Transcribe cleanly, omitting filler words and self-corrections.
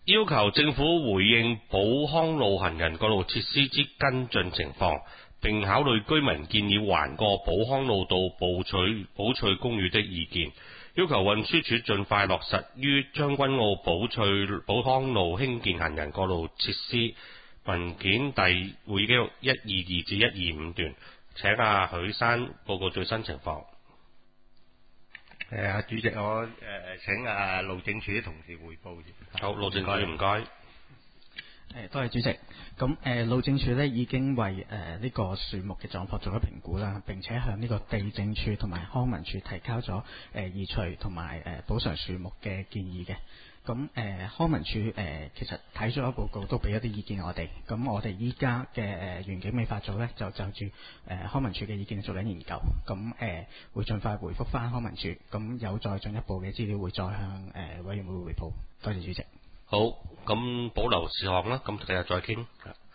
要求政府回應寶康路行人過路設施之跟進情況，並考慮居民建議橫過寶康路到寶翠公寓的意見，要求運輸署盡快落實於將軍澳寶康路興建行人過路設施。文件會議記錄122至125段，請許生報告最新情況。 主席，我請路政署啲同事匯報。 好，路政署唔該。 多謝主席。咁路政署咧已經為呢個樹木嘅狀況做咗評估啦，並且向呢個地政處同埋康文署提交咗移除同埋補償樹木嘅建議嘅。咁康文署其實睇咗報告，都俾一啲意見我哋。咁我哋依家嘅園境美化組咧就住康文署嘅意見做緊研究。咁會盡快回覆翻康文署。咁有再進一步嘅資料會再向委員會匯報。多謝主席。 好，咁保留事項啦，咁第日再傾。